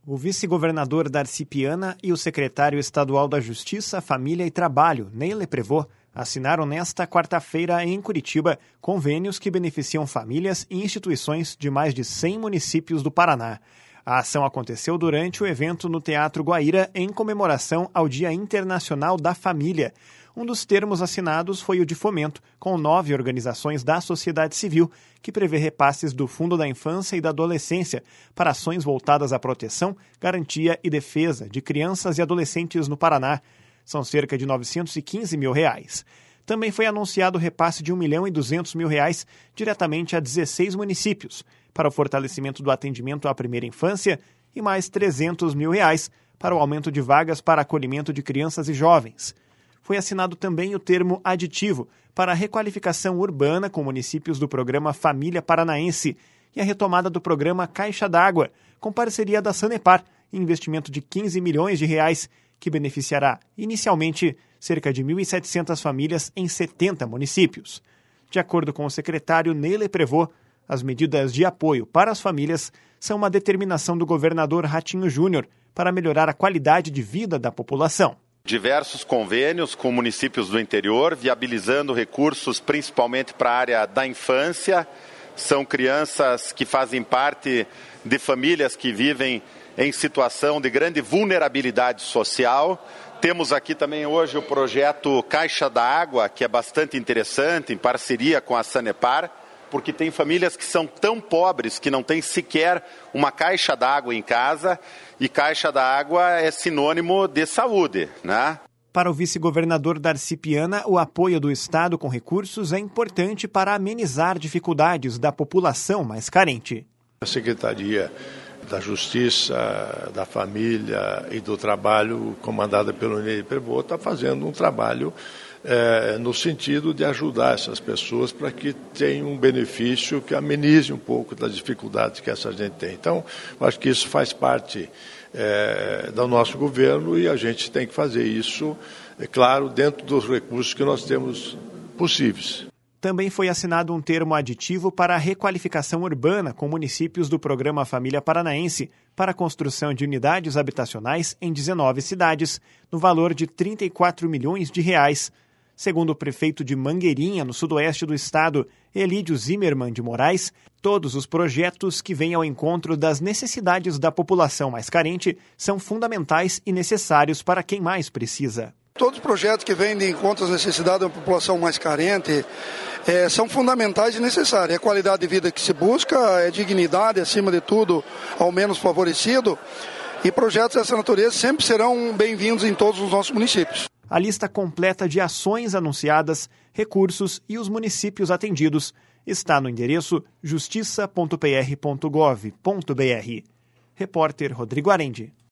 O vice-governador Darcy Piana e o secretário estadual da Justiça, Família e Trabalho, Ney Leprevot, assinaram nesta quarta-feira em Curitiba convênios que beneficiam famílias e instituições de mais de 100 municípios do Paraná. A ação aconteceu durante o evento no Teatro Guaíra em comemoração ao Dia Internacional da Família. Um dos termos assinados foi o de fomento, com 9 organizações da sociedade civil, que prevê repasses do Fundo da Infância e da Adolescência para ações voltadas à proteção, garantia e defesa de crianças e adolescentes no Paraná. São cerca de R$ 915 mil. Também foi anunciado o repasse de R$ 1.200.000 diretamente a 16 municípios, para o fortalecimento do atendimento à primeira infância e mais R$ 300 mil para o aumento de vagas para acolhimento de crianças e jovens. Foi assinado também o termo aditivo para a requalificação urbana com municípios do programa Família Paranaense e a retomada do programa Caixa d'Água, com parceria da Sanepar e investimento de R$ 15 milhões, que beneficiará, inicialmente, cerca de 1.700 famílias em 70 municípios. De acordo com o secretário Ney Leprevot, as medidas de apoio para as famílias são uma determinação do governador Ratinho Júnior para melhorar a qualidade de vida da população. Diversos convênios com municípios do interior, viabilizando recursos principalmente para a área da infância. São crianças que fazem parte de famílias que vivem em situação de grande vulnerabilidade social. Temos aqui também hoje o projeto Caixa d'Água, que é bastante interessante, em parceria com a Sanepar, porque tem famílias que são tão pobres que não têm sequer uma caixa d'água em casa, e caixa d'água é sinônimo de saúde, né? Para o vice-governador Darcy Piana, o apoio do Estado com recursos é importante para amenizar dificuldades da população mais carente. A Secretaria da Justiça, da Família e do Trabalho, comandada pelo Ney Leprevot, está fazendo um trabalho no sentido de ajudar essas pessoas para que tenham um benefício que amenize um pouco das dificuldades que essa gente tem. Então, eu acho que isso faz parte do nosso governo e a gente tem que fazer isso, é claro, dentro dos recursos que nós temos possíveis. Também foi assinado um termo aditivo para a requalificação urbana com municípios do programa Família Paranaense para a construção de unidades habitacionais em 19 cidades, no valor de R$ 34 milhões. Segundo o prefeito de Mangueirinha, no sudoeste do estado, Elídio Zimmermann de Moraes, todos os projetos que vêm ao encontro das necessidades da população mais carente são fundamentais e necessários para quem mais precisa. Todos os projetos que vêm de encontro às necessidades da população mais carente são fundamentais e necessários. É a qualidade de vida que se busca, é dignidade, acima de tudo, ao menos favorecido. E projetos dessa natureza sempre serão bem-vindos em todos os nossos municípios. A lista completa de ações anunciadas, recursos e os municípios atendidos está no endereço justiça.pr.gov.br. Repórter Rodrigo Arendi.